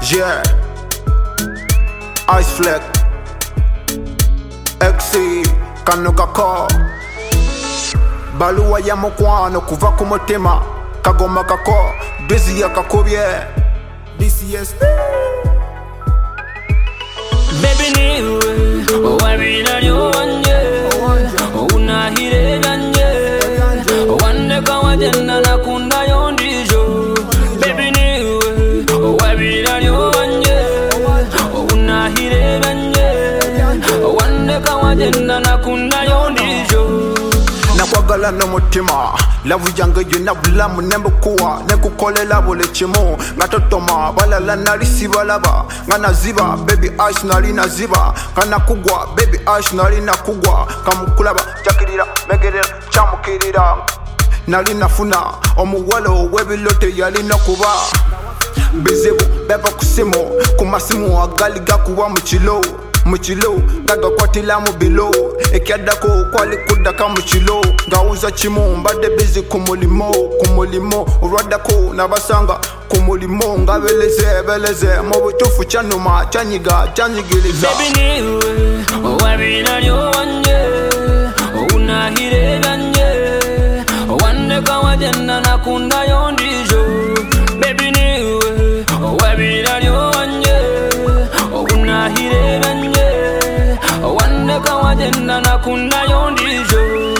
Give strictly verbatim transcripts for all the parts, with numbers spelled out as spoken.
Yeah, Ice Fleck, X C, Kanokako, Baluwa ya mukwano kuva ku mutima, kagoma kako, Dizzy ya kakobye, D C S. Baby niwe, wabila lyo wanje, unahire ganje, wande kawajenda nakunda yondijo. Baby niwe, wabila lyo wanje, unahire ganje, wande kawajenda nakunda yondijo. Nakwagala n'omutima lavu yange yonna bulamu nembukuwa nekukolela buli kimu nga totoma balala nali sibalaba nga naziba baby ice nali naziba nga nakugwa baby ice nali nakugwa kamukulaba jakirira megerera kyamukirira nali nafuna omuwala ow'ebilote yalina kuba bizibu beva ku simu ku masimu agali gakuba mu kilo mu kilo gagakwatira mu bilo ekyaddako kwali kuddaka mu kilo ngawuza kimu mbadde bizi ku mulimo ku mulimo olwaddako nabasanga ku mulimo nga beleze beleze mu butuufu kyanuma kyanyiga kyanyigiriza. Baby niwe wabila lyo wanje unahire ganje wande kawajenda nakunda yondijo. Baby niwe wabila lyo wanje unahire ganje wande kawajenda nakunda yondijo.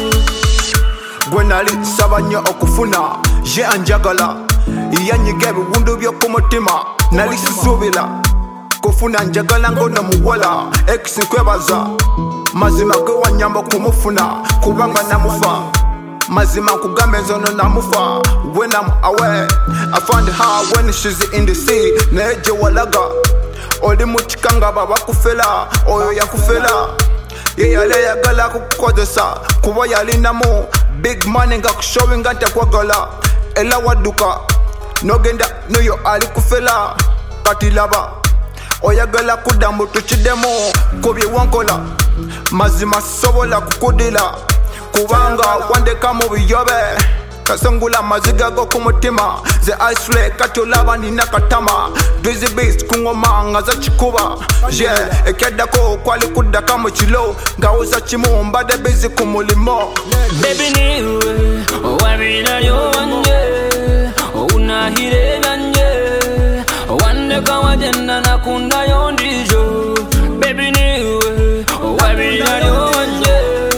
Gwe nali nsaba nnyo okufuna ye anjagala yanyiga ebiwundu by'okumutima nali sisuubira kufuna njagala ngono muwala X nkwebaza mazima gwe wanyamba okumufuna kubanga namufa mazima nkugambe nzono namufa. When I'm away I found her when she's in the sea naye gye walaga oli mu kikanga babakufera oyo yakufera ye yali ayagala kukukozesa kuba yalinamu big money nga kushowinga ntakwagala era wadduka nogenda noyo ali kufera kati laba oyagala kudda mbu tukiddemu ku bye wankola mazima sobola kukudira kubanga wandeka mu biyobe kasangula maziga go ku mutima ze Ice Fleck kati olaba nina katama Dizzy Beast ku ngoma nga za kikuba yeah ekyaddako kwali kuddaka mu kilo ngawuza kimu mbadde bizi ku mulimo. Baby niwe wabila lyo wanje unahire ganje wande kawajenda nakunda yondijo. Baby niwe wabila lyo wanje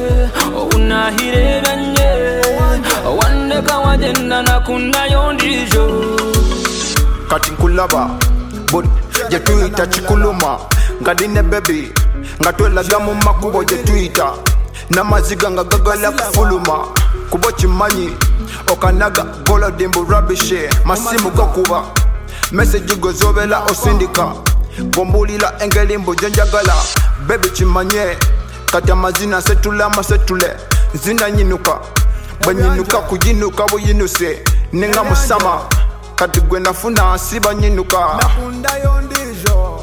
unahire ganje wande kawajenda nakunda yondijo. Kati nkulaba bodi gye tuyita kikuluma nga dine baby nga twelaga mu makubo gye tuyita n'amaziga nga gagala kufuluma kuba kimanyi okanaga golodi mbu rabishe masimu gakuba message go zobela osindika bombulira engeri mbu gyenjagala baby kimanye kati amazina setula masetule nzina nyinuka banyinuka kuyinuka buyinuse ninga musama kati gwe nafuna siba nyinuka nakunda yondijo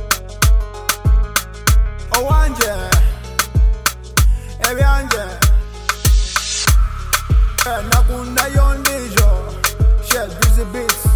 owanje ebyanje nakunda yondijo she Dizzy Beats.